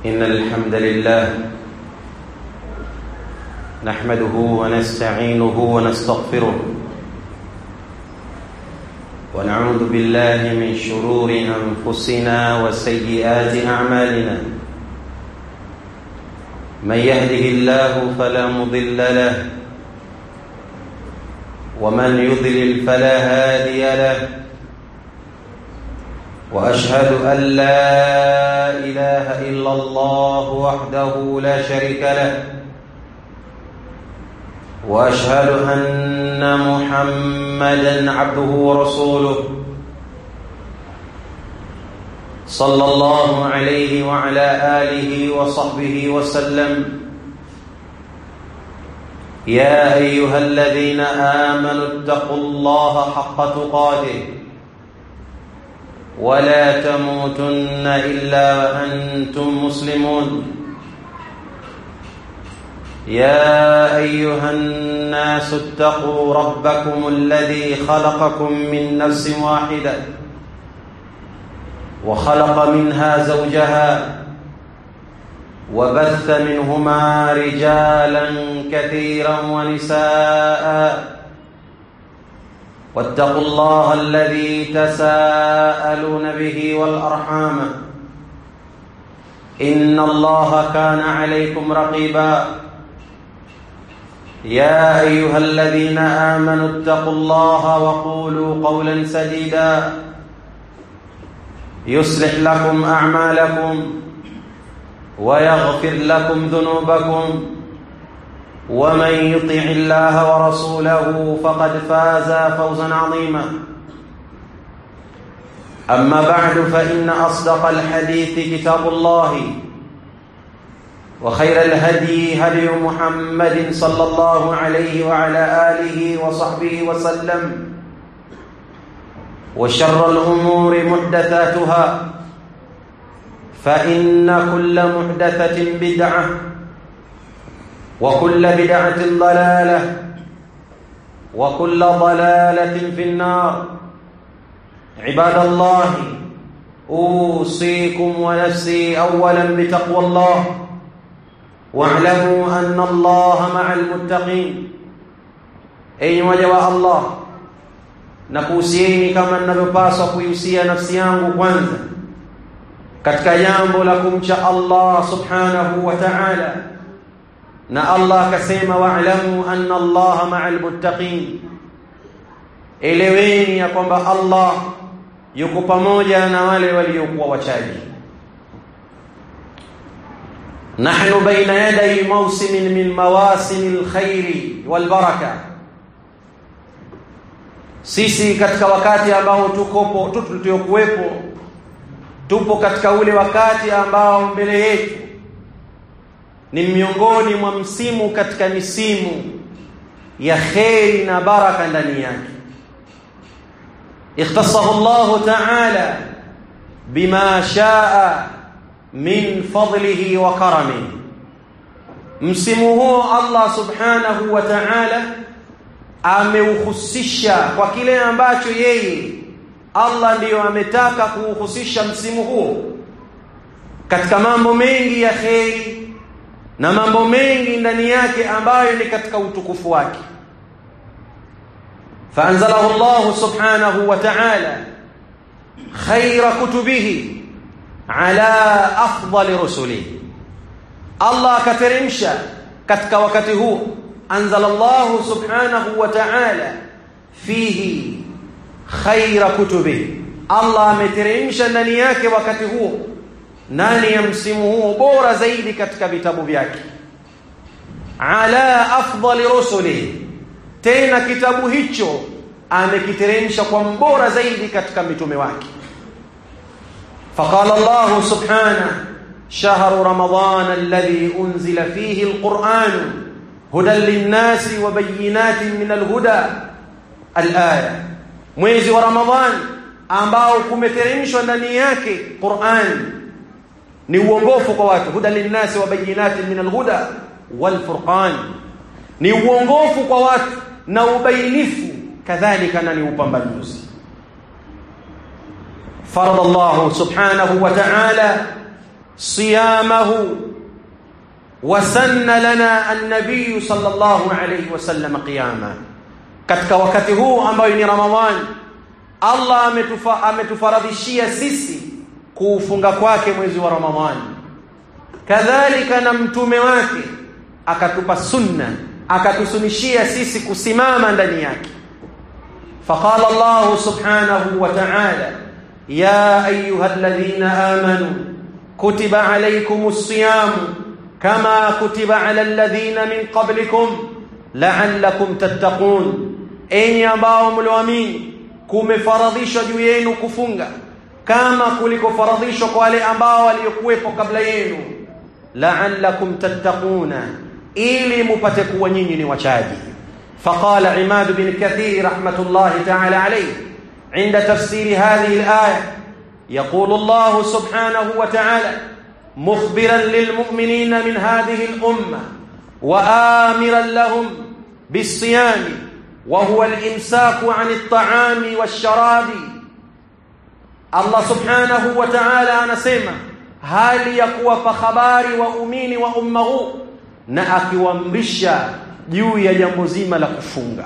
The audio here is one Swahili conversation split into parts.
إن الحمد لله نحمده ونستعينه ونستغفره ونعوذ بالله من شرور أنفسنا وسيئات أعمالنا من يهده الله فلا مضل له ومن يضلل فلا هادي له وأشهد أن لا إله إلا الله وحده لا شريك له وأشهد أن محمدًا عبده ورسوله صلى الله عليه وعلى آله وصحبه وسلم يا أيها الذين آمنوا اتقوا الله حق تقاته ولا تموتن إلا وأنتم مسلمون يا أيها الناس اتقوا ربكم الذي خلقكم من نفس واحدة وخلق منها زوجها وبث منهما رجالا كثيرا ونساء واتقوا الله الذي تساءلون به والأرحام إن الله كان عليكم رقيبا يا أيها الذين آمنوا اتقوا الله وقولوا قولا سديدا يصلح لكم أعمالكم ويغفر لكم ذنوبكم ومن يطع الله ورسوله فقد فاز فوزا عظيما أما بعد فإن أصدق الحديث كتاب الله وخير الهدي هدي محمد صلى الله عليه وعلى آله وصحبه وسلم وشر الأمور محدثاتها فإن كل محدثة بدعة وكل بدعة ضلالة وكل ضلالة في النار عباد الله أوصيكم ونفسي أولا بتقوى الله واعلموا أن الله مع المتقين أي وجه الله nakuhusieni kama ninavyopaswa kuihusia nafsi yangu kwanza katika jambo la kumcha Allah subhanahu wa ta'ala na Allah akasema wa'lamu anna Allah ma'al muttaqin eleweni ya kwamba Allah yuko pamoja na wale waliokuwa wachaji nahnu baina yaday mawsimin min mawasimil khairi wal baraka sisi katika wakati ambao tupo katika ule wakati ambao mbele yetu ni miongoni mwa msimu katika misimu ya khairi na baraka ndani yake ikhtassahu Allah ta'ala bima shaa min fadlihi wa karamihi msimu huo Allah subhanahu wa ta'ala ameuhusisha kwa kile ambacho yeye Allah ndiyo ametaka kuuhusisha msimu huo katika mambo mengi ya khairi na mambo mengi ndani yake ambayo ni katika utukufu wake faanzalahu Allah subhanahu wa ta'ala khayra kutubihi ala afdali rusulihi Allah akateremsha katika wakati huu anzalallahu subhanahu wa ta'ala fihi khayra kutubihi Allah ameteremsha ndani yake wakati huo nani ya msimu huo bora zaidi katika vitabu vyake ala afdali rusuli tena kitabu hicho amekiteremsha kwa mbora zaidi katika mitume wake faqala Allah subhanahu shahru ramadan alladhi unzila fihi alquran hudan linnasi wa bayyinatin min alhuda alaya mwezi wa ramadhan ambao kumeteremshwa ndani yake Qur'an ni uongofu kwa watu hudan linnasi wa bayyinatin min alhuda wal furqan ni uongofu kwa watu na ubainifu kadhalika na ni upambanuzi فرض الله سبحانه وتعالى siyamahu wa sanna lana an-nabiy sallallahu alayhi wasallam qiyama. Katika wakati huu ambao ni Ramadhani, Allah ametufaradhishia sisi kuufunga kwake mwezi wa Ramadhani. Kadhalika na mtume wake akatupa sunna, akatusunishia sisi kusimama ndani yake. Faqala Allah subhanahu wa ta'ala, ya ayyuhalladhina amanu kutiba alaykumus siyam kama kutiba alal ladhina min qablikum la'allakum tattaqun. Enyi ambao mlioamini, kumefaradhishwa juu yenu kufunga kama kulikofaradhishwa kwa wale ambao waliokuwepo kabla yenu, la'allakum tattaquna, ili mupate kuwa nyinyi ni wachaji. Faqala Imad bin Kathir rahmatullahi ta'ala alayhi inda tafsiri hadhihi al-aya, yaqulu Allah subhanahu wa ta'ala mukhbiran lilmu'minina min hadhihi al-umma wa amiran lahum bis-siyam wa huwa al-imsaku 'an at-ta'ami wash-sharabi. Allah subhanahu wa ta'ala anasema hali ya kuwapa habari waumini wa umma huu na akiwaamrisha juu ya jambo zima la kufunga.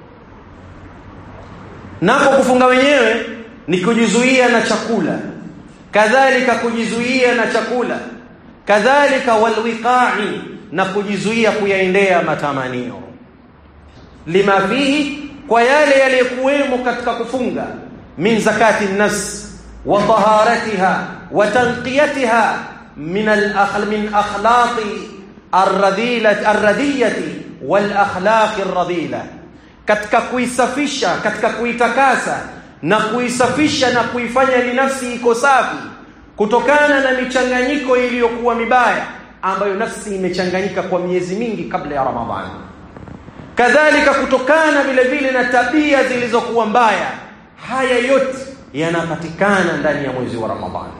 Napo kufunga wenyewe ni kujizuia na chakula, kadhalika kujizuia na chakula, kadhalika walwiqa'i, na kujizuia kuyaendea matamanio, lima fihi, kwa yale yaliyokuwemo katika kufunga, min zakati an-nafs wa taharatiha wa tanqiyatiha min akhlaqi ar-radiyati wal akhlaqi ar-radila, katika kuisafisha, katika kuitakasa na kuisafisha na kuifanya ni nafsi iko safi kutokana na michanganyiko iliyokuwa mibaya ambayo nafsi imechanganyika kwa miezi mingi kabla ya Ramadhani, kadhalika kutokana vile vile na tabia zilizokuwa mbaya. Haya yote yanapatikana ndani ya mwezi wa Ramadhani,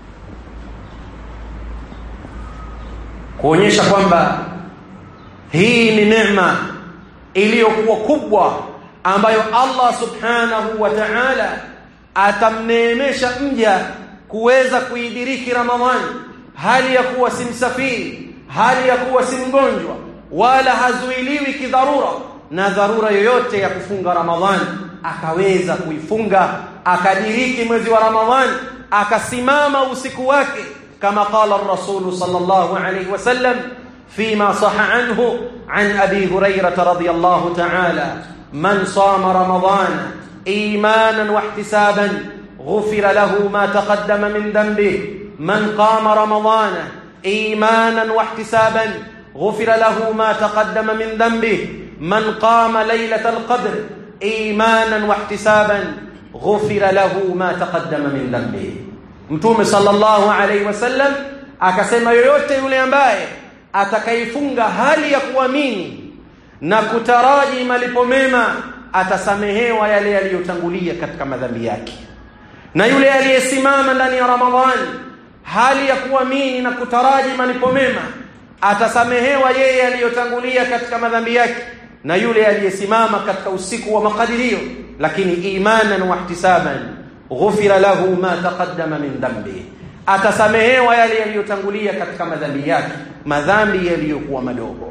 kuonyesha kwamba hii ni neema iliyokuwa kubwa ambayo Allah subhanahu wa ta'ala atamneemesha mja kuweza kuidiriki Ramadhani hali ya kuwa si msafiri, hali ya kuwa si mgonjwa, wala hazuiliwi kidharura na dharura yoyote ya kufunga Ramadhani, akaweza kuifunga, akadiriki mwezi wa Ramadhani, akasimama usiku wake, kama qala ar-rasul sallallahu alayhi wasallam فيما صح عنه عن أبي هريرة رضي الله تعالى من صام رمضان إيمانا واحتسابا غفر له ما تقدم من ذنبه من قام رمضان إيمانا واحتسابا غفر له ما تقدم من ذنبه من قام ليلة القدر إيمانا واحتسابا غفر له ما تقدم من ذنبه. Mtume sallallahu alayhi wasallam akasema yoyote yule ambaye atakayefunga hali ya kuamini na kutaraji malipo mema atasamehewa yale yaliyotangulia katika madhambi yake. Na yule aliyesimama ndani ya Ramadhani hali ya kuamini na kutaraji malipo mema atasamehewa yeye aliyotangulia katika madhambi yake. Na yule aliyesimama katika usiku wa makadirio lakini imanan wa ihtisaban ghufira lahu ma taqaddama min dhanbi, atasamehewa yale yaliyotangulia katika madhambi yake, madhambi yaliyokuwa madogo.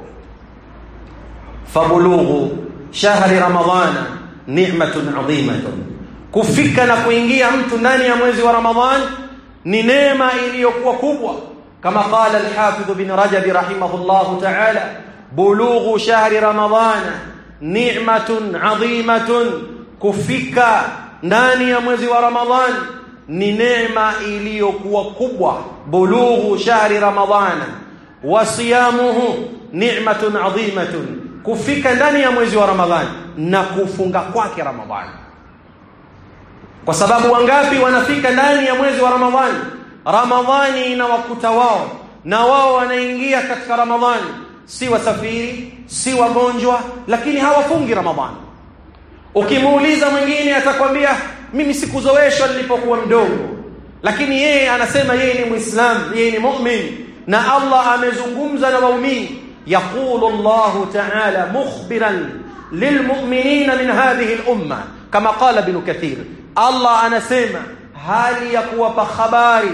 Fabulughu shahri ramadhana ni'matun 'azimatun, kufika na kuingia mtu ndani ya mwezi wa Ramadhan ni neema iliyokuwa kubwa, kama qala al-Hafidh bin Rajab rahimahullahu ta'ala, bulughu shahri ramadhana ni'matun 'azimatun, kufika ndani ya mwezi wa Ramadhan ni neema iliyokuwa kubwa. Bulughu shahri ramadhana wa siyamuhu ni'matun 'azimatun, kufika ndani ya mwezi wa Ramadhani na kufunga kwake Ramadhani. Kwa sababu wangapi wanafika ndani ya mwezi wa Ramadhani, Ramadhani inawakuta wao na wao wanaingia katika Ramadhani, si wasafiri, si wagonjwa, lakini hawafungi Ramadhani. Ukimuuliza mwingine atakwambia mimi sikuzoeshwa nilipokuwa mdogo, lakini yeye anasema yeye ni Muislamu, yeye ni mu'min, na Allah amezungumza na waumini. Yaqulu Allahu ta'ala mukhbiran lilmu'minina min hadhihi al-umma, kama qala Ibn Kathir, Allah anasema hali ya kuwapa habari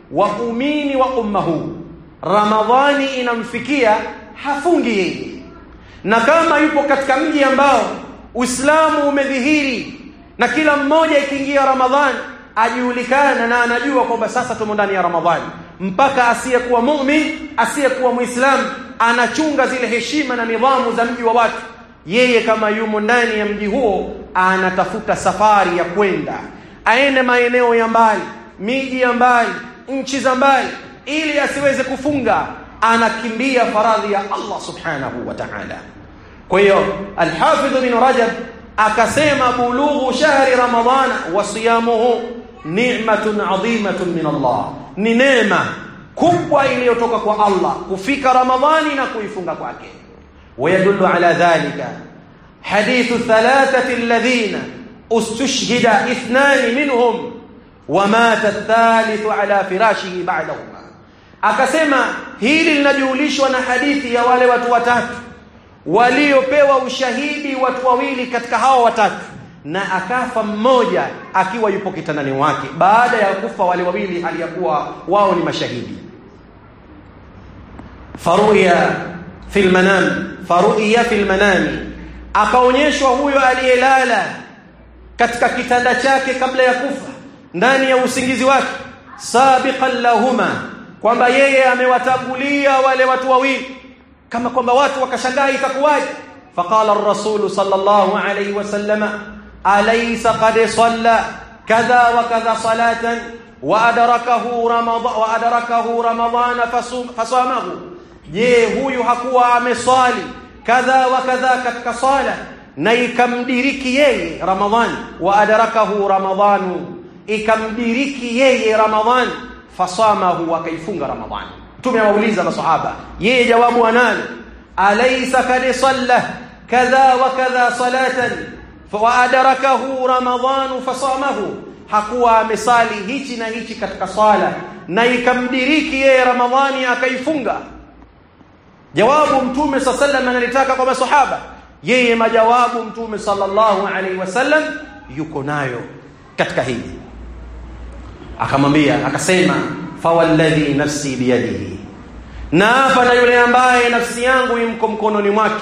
waumini wa umma huu Ramadhani inamfikia hafungi yeye, na kama yupo katika mji ambao Uislamu umedhihiri na kila mmoja ikiingia Ramadhani ajulikana na anajua kwamba sasa tumo ndani ya Ramadhani, mpaka asiyekuwa muumini, asiyekuwa muislamu anachunga zile heshima na nidhamu za mji wa watu, yeye kama yumo ndani ya mji huo anatafuta safari ya kwenda aende maeneo ya mbali, miji ya mbali, nchi za mbali, ili asiweze kufunga, anakimbia faradhi ya Allah subhanahu wa ta'ala. Kwa hiyo Al-Hafidh bin Rajab akasema bulughu shahri ramadhana wa siyamuhu ni'matun 'azimatun min Allah, ni neema kubwa iliyotoka kwa Allah kufika Ramadhani na kuifunga kwake. ويدل على ذلك حديث الثلاثة الذين استشهد 2 منهم ومات الثالث على فراشه بعدهما. Akasema hili linajulishwa na hadithi ya wale watu watatu waliopewa ushahidi, watu wawili katika hao watatu, na akafa mmoja akiwa yupo kitandani wake baada ya kufa wale wawili aliyakuwa wao ni mashahidi. faruya fil manami, akaonyeshwa huyo aliyelala katika kitanda chake kabla ya kufa ndani ya usingizi wake, sabiqan lahuma, kwamba yeye amewatangulia wale watu wawili, kama kwamba watu wakashangaa itakuwaje. faqala ar-rasul sallallahu alayhi wasallam alaysa qad salla kadha wa kadha salatan wa adrakahu ramadan fasamahu, je, huyu hakuwa ameswali kadha wa kadha katika sala na ikamdiriki yeye Ramadhani, wa adrakahu ramadhanu, ikamdiriki yeye Ramadhani, fasamahu, akaifunga Ramadhani. Tumewauliza masahaba, yeye jawabu anani, alaysa kad salla kadha wa kadha salatan wa adrakahu ramadhanu fasamahu, hakuwa amesali hichi na hichi katika sala na ikamdiriki yeye Ramadhani akaifunga. Jawabu Mtume sallallahu alayhi wasallam analitaka kwa masahaba, yeye majawabu Mtume sallallahu alayhi wasallam yuko nayo katika hili. Akamwambia, akasema, fawalladhi nafsi biyadihi, na hapa na yule ambaye nafsi yangu imko mkononi mwake,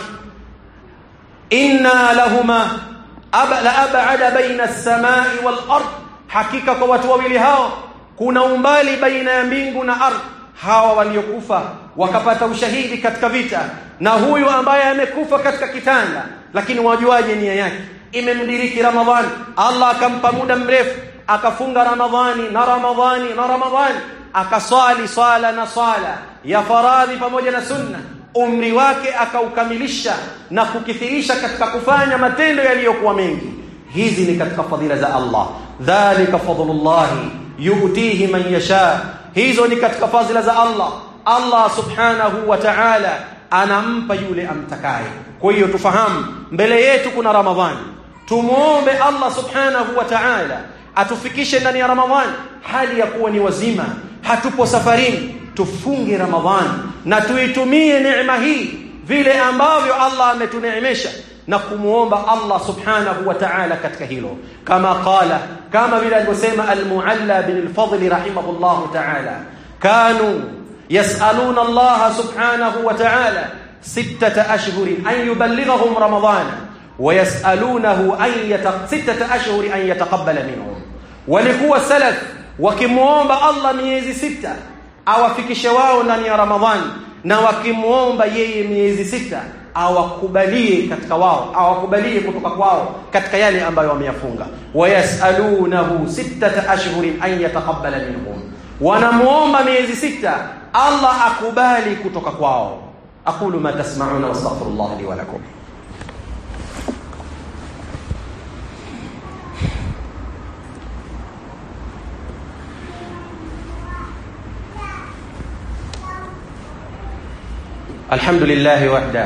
inna lahuma la ab'ada baina as-samai wal ard, hakika kwa watu wawili hao kuna umbali baina ya mbingu na ardhi. Hawa waliokufa wakapata ushahidi katika vita, na huyu ambaye amekufa katika kitanda, lakini wajuaje nia yake, imemdiriki Ramadhani, Allah akampa muda mrefu, akafunga Ramadhani na Ramadhani, akaswali swala na swala ya faradhi pamoja na sunna, umri wake akaukamilisha na kukithirisha katika kufanya matendo yaliyokuwa mengi. Hizi ni katika fadhila za Allah. Dhalika fadlullahi yu'tihi man yasha, hizo ni katika fadhila za Allah. Allah subhanahu wa ta'ala anampa yule amtakaye. Kwa hiyo tufahamu mbele yetu kuna Ramadhani, tumuombe Allah subhanahu wa ta'ala atufikishe ndani ya Ramadhani hali ya kuwa ni wazima, hatupo safarini. Tufunge Ramadhani na tuitumie neema hii vile ambavyo Allah ametuneemesha, na kumuomba Allah subhanahu wa ta'ala katika hilo, kama vile alivyosema al-Mu'alla bin al-Fadl rahimahullahu ta'ala, kanu yas'aluna Allah subhanahu wa ta'ala 6 ashhurin an yuballighahum Ramadhana wa yas'alunahu 6 ashhurin an yataqabbala minhum. Walikuwa salaf wakimuomba Allah miezi 6 awafikishe wao ndani ya Ramadhani, na wakimuomba yeye miezi 6 awakubalie katika wao, awakubalie kutoka kwao katika yale ambayo wameyafunga. Wayasalunahu 6 ashhurin an yataqabbala minhum, wanamuomba miezi 6 Allah akubali kutoka kwao. aqulu ma tasma'una wastaghfirullah li wa lakum. الحمد لله وحده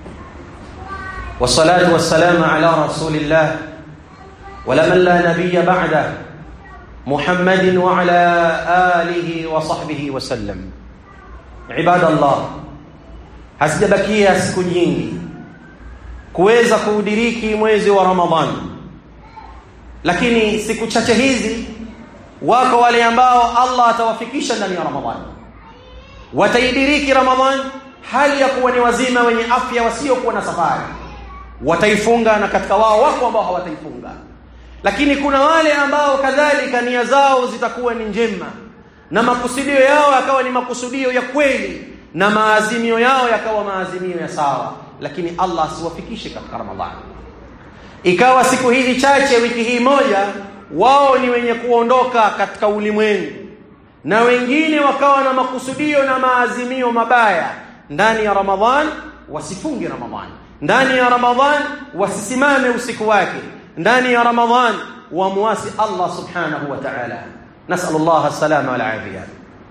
والصلاة والسلام على رسول الله ولمن لا نبي بعده محمد وعلى آله وصحبه وسلم. عباد الله, hasijabakia siku nyingi kuweza kuudiriki mwezi wa Ramadhani, lakini siku chache hizi wako wale ambao Allah atawafikisha ndani ya Ramadhani, wataidiriki Ramadhani hali ya kuwa ni wazima wenye afya wasiokuwa na safari, wataifunga, na katika wao wako ambao hawataifunga. Lakini kuna wale ambao kadhalika nia zao zitakuwa ni njema na makusudio yao yakawa ni makusudio ya kweli na maazimio yao yakawa maazimio ya sawa, lakini Allah asiwafikishe katika Ramadhani. Ikawa siku hizi chache, wiki hii moja, wao ni wenye kuondoka katika ulimwengu, na wengine wakawa na makusudio na maazimio mabaya ndani ya Ramadhani, wasifunge Ramadhani, ndani ya Ramadhani wasisimame usiku wake, ndani ya Ramadhani wamuasi Allah subhanahu wa ta'ala. Nasallallahu as-salama wal afiyah.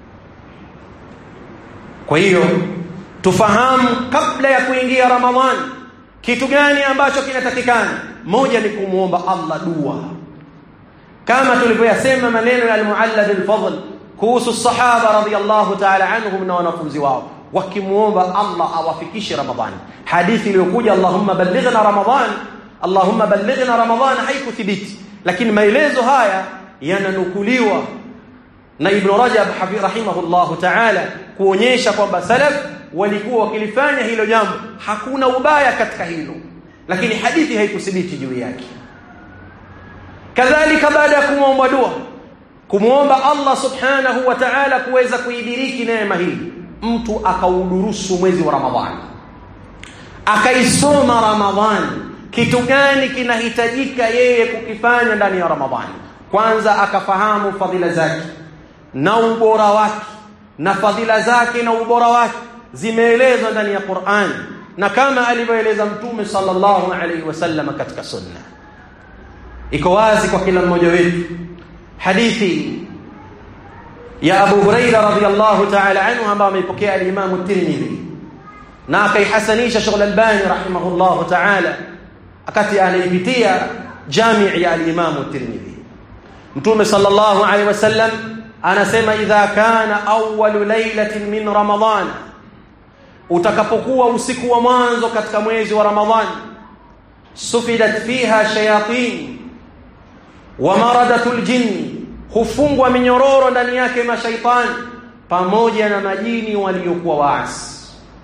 Kwa hiyo tufahamu kabla ya kuingia Ramadhani kitu gani ambacho kinatakikana. Moja ni kumuomba Allah dua, kama tulivyoyasema maneno ya al-Mualla bil Fadl kuhusu sahaba radhiyallahu ta'ala anhum na wanafunzi wao, wakimuomba Allah awafikishe Ramadhani. Hadithi iliyokuja Allahumma ballighna Ramadhan, Allahumma ballighna Ramadhan haikuthibiti, lakini maelezo haya yananukuliwa na Ibn Rajab rahimahullahu ta'ala kuonyesha kwamba salaf walikuwa wakilifanya hilo jambo, hakuna ubaya katika hilo, lakini hadithi haikuthibiti juu yake. Kadhalika baada ya kumwomba dua, kumwomba Allah subhanahu wa ta'ala kuweza kuidiriki neema hii, mtu akaudurusu mwezi wa Ramadhani, akaisoma Ramadhani, kitu gani kinahitajika yeye kukifanya ndani ya Ramadhani. Kwanza akafahamu fadhila zake na ubora wake, na fadhila zake na ubora wake zimeelezwa ndani ya Qur'an na kama alivyoeleza Mtume sallallahu alaihi wasallam katika sunna. Iko wazi kwa kila mmoja wetu hadithi ya Abu Hurairah radhiyallahu ta'ala anhu ambayo ameipokea al-Imam at-Tirmidhi na akaihasanisha Sheikh al-Albani rahimahullahu ta'ala akati anaipitia jami' ya al-Imam at-Tirmidhi. Mtume sallallahu alaihi wasallam anasema idha kana awwalu laylatin min Ramadhan, utakapokuwa usiku wa mwanzo katika mwezi wa Ramadhani, sufidat fiha shayatin wa maradatul jinni, hufungwa minyororo ndani yake mashaitani pamoja na majini waliokuwa waasi.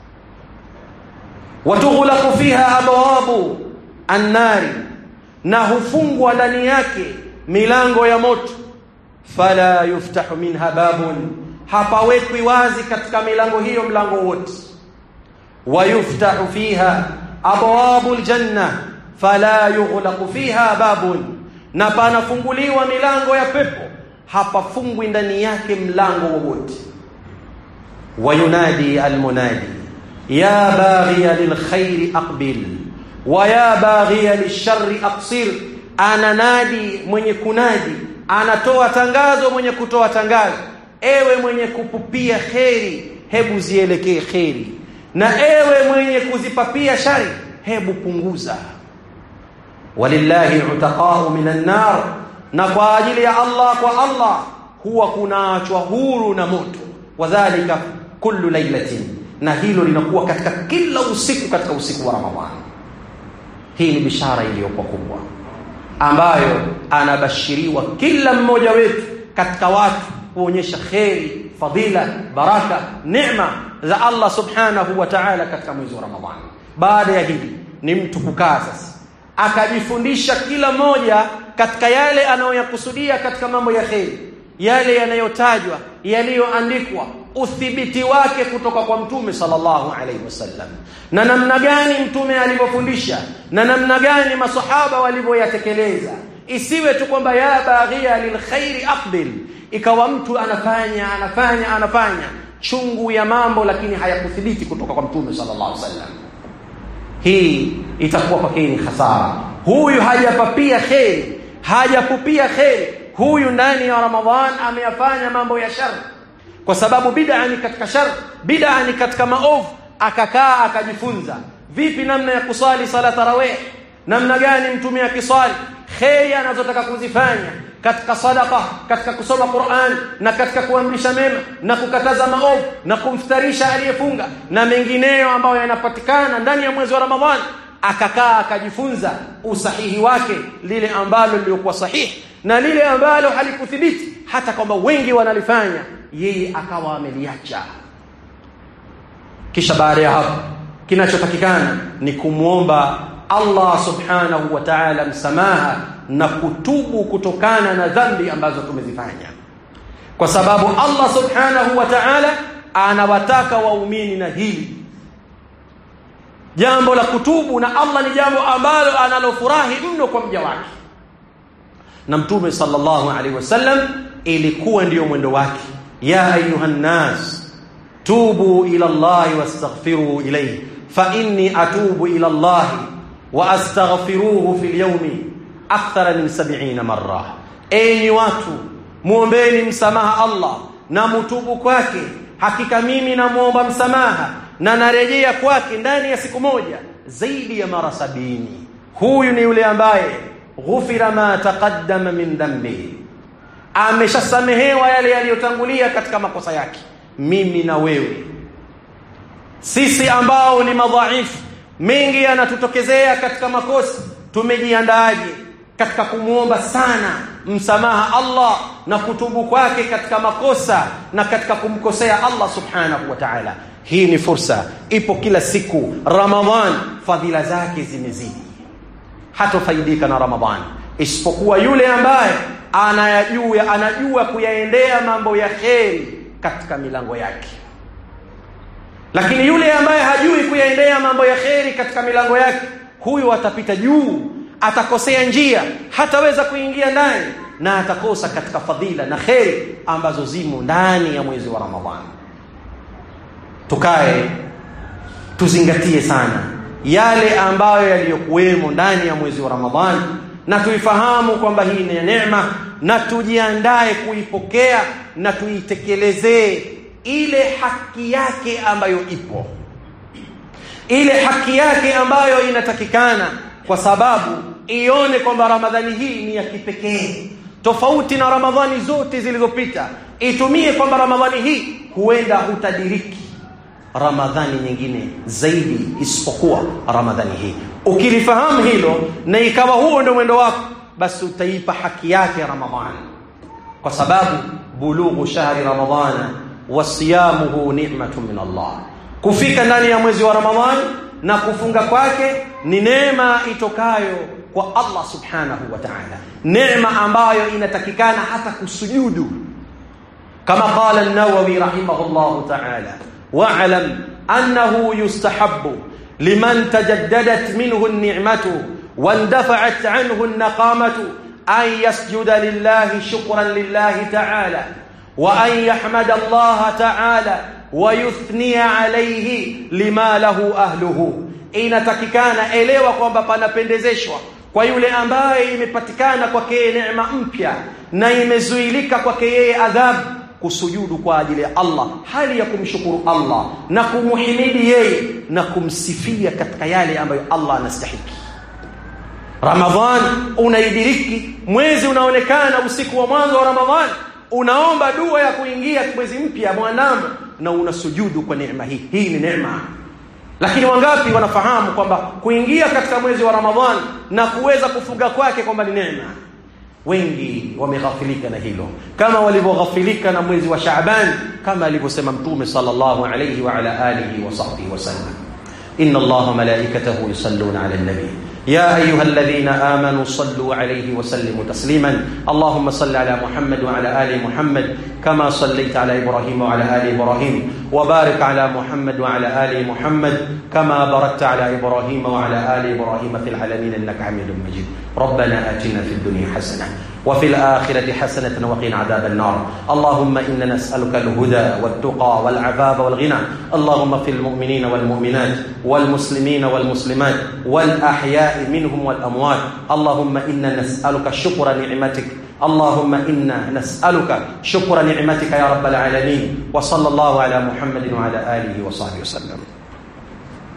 Watughlaqu fiha abwabu an-nari, na hufungwa ndani yake milango ya moto. Fala yuftahu minha babun, hapawekwi wazi katika milango hiyo mlango wote. Wayuftahu fiha abwabul janna fala yughlaqu fiha babun, na panafunguliwa milango ya pepo, hapafungwi ndani yake mlango wowote. Wayunadi almunadi ya baghiya lilkhairi aqbil wa ya baghiya lisharri aqsir, ananadi mwenye kunadi, anatoa tangazo mwenye kutoa tangazo, ewe mwenye kupupia kheri, hebu zielekee kheri, na ewe mwenye kuzipapia shari, hebu punguza. Walillahi utaqa'u minan nar, na kwa ajili ya Allah, kwa Allah huwa kunaachwa huru na moto. Wadhālika kullu laylatin, na hilo linakuwa katika kila usiku katika usiku wa Ramadhani. Hii ni bishara iliyokuwa kubwa ambayo anabashiriwa kila mmoja wetu katika watu, kuonyesha kheri, fadhila, baraka, neema za Allah subhanahu wa ta'ala katika mwezi wa Ramadhani. Baada ya hili ni mtu kukaa sasa akajifundisha kila mmoja katika yale anayoyakusudia katika mambo ya kheri, yale yanayotajwa, yaliyoandikwa, uthibiti wake kutoka kwa Mtume sallallahu alaihi wasallam, na namna gani Mtume alivyofundisha na namna gani masahaba walivyoyatekeleza. Isiwe tu kwamba ya baghiya lilkhairi aqbil, ikawa mtu anafanya chungu ya mambo lakini hayakuthibiti kutoka kwa Mtume sallallahu alaihi wasallam. Hii itakuwa kwake ni hasara. Huyu hajapapia kheri, hajapupia kheri, huyu ndani ya Ramadhan ameyafanya mambo ya shari, kwa sababu bid'a ni katika shari, bid'a ni katika maovu. Akakaa akajifunza vipi namna ya kusali sala tarawih, namna gani Mtume akisali, kheri anazotaka kuzifanya katika sadaqa, katika kusoma Qur'an, na katika kuamrisha mema na kukataza maovu na kumftarisha aliyefunga na mengineyo ambayo yanapatikana ndani ya mwezi wa Ramadhani. Akakaa akajifunza usahihi wake, lile ambalo lilikuwa sahihi na lile ambalo halikuthibiti hata kwamba wengi wanalifanya, yeye akawa ameliacha. Kisha baada ya hapo kinachotakikana ni kumuomba Allah subhanahu wa ta'ala msamaha na kutubu kutokana na dhambi ambazo tumezifanya, kwa sababu Allah subhanahu wa ta'ala anawataka waumini na hili jambo la kutubu, na Allah ni jambo ambalo analofurahi mno kwa mja wake. Na Mtume sallallahu alaihi wasallam ilikuwa ndio mwendo wake, ya ayuhan nas tubu ila Allah wastaghfiru ilayhi fa inni atubu ila Allah wa astaghfiruhu fil yawmi akthara min 70 marra. Enyi watu, muombeeni msamaha Allah na mutubu kwake, hakika mimi namuomba msamaha na narejea kwake ndani ya siku moja zaidi ya mara 70. Huyu ni yule ambaye ghufira ma taqaddama min dhanbi, ameshasamehewa yale yaliyotangulia katika makosa yake. Mimi na wewe, sisi ambao ni madhaifu, mengi yanatutokezea katika makosa, tumejiandaaje katika kumuomba sana msamaha Allah na kutubu kwake katika makosa na katika kumkosea Allah subhanahu wa ta'ala? Hii ni fursa, ipo kila siku. Ramadhan fadhila zake zimezidi, hatofaidika na Ramadhan isipokuwa yule ambaye anajua kuyaendea mambo ya kheri katika milango yake. Lakini yule ambaye hajui kuyaendea mambo ya kheri katika milango yake, huyu atapita juu, atakosea njia, hataweza kuingia ndani, na atakosa katika fadhila na kheri ambazo zimo ndani ya mwezi wa Ramadhani. Tukae tuzingatie sana yale ambayo yaliyokuwemo ndani ya mwezi wa Ramadhani, na tuifahamu kwamba hii ni neema, na tujiandae kuipokea na tuitekelezee ile haki yake ambayo ipo, ile haki yake ambayo inatakikana, kwa sababu ione kwamba Ramadhani hii ni ya kipekee tofauti na Ramadhani zote zilizopita. Itumie kwamba Ramadhani hii huenda hutadiriki Ramadhani nyingine zaidi isipokuwa Ramadhani hii. Ukilifahamu hilo na ikawa huo ndio mwendo wako, basi utaipa haki yake Ramadhani, kwa sababu bulughu shahri Ramadhana wa siyamuhu ni'matun min Allah. Kufika ndani ya mwezi wa Ramadhani na kufunga kwake ni neema itokayo kwa Allah subhanahu wa ta'ala, neema ambayo inatakikana hata kusujudu, kama qala an-Nawawi rahimahullahu ta'ala, wa'lam annahu yustahabbu liman tajaddadat minhu an-ni'matu wandafa'at 'anhu an-naqamatu an yasjuda lillahi shukran lillahi ta'ala wa an yahmada Allah ta'ala wa yuthniya alayhi lima lahu ahluhu. Inatakikana elewa kwamba panapendezeshwa kwa yule ambaye imepatikana kwake neema mpya na imezuilika kwake yeye adhabu, kusujudu kwa ajili ya Allah, hali ya kumshukuru Allah na kumuhimidi yeye na kumsifia katika yale ambayo Allah anastahiki. Ramadhan unaidiriki, mwezi unaonekana usiku wa mwanzo wa Ramadhan, unaomba dua ya kuingia mwezi mpya mwandamo na unasujudu kwa neema hii. Hii ni neema. Lakini wangapi wanafahamu kwamba kuingia katika mwezi wa Ramadhan na kuweza kufunga kwake kwamba ni neema? Wengi wameghafilika na hilo, kama walivyoghafilika na mwezi wa Shaaban, kama alivyosema Mtume sallallahu alayhi wa ala alihi wa sahbihi wasallam, inna Allaha malaikatahu yusalluna ala an-nabi يا أيها الذين آمنوا صلوا عليه وسلموا تسليما اللهم صل على محمد وعلى آل محمد كما صليت على إبراهيم وعلى آل إبراهيم وبارك على محمد وعلى آل محمد كما باركت على إبراهيم وعلى آل إبراهيم في العالمين إنك حميد مجيد ربنا آتنا في الدنيا حسنة وفي الآخرة حسنة وقنا عذاب النار اللهم إنا نسألك الهدى والتقى والعفاف والغنى اللهم في المؤمنين والمؤمنات والمسلمين والمسلمات والأحياء منهم والأموات اللهم إنا نسألك شكر نعمتك اللهم إنا نسألك شكر نعمتك يا رب العالمين وصلى الله على محمد وعلى آله وصحبه وسلم.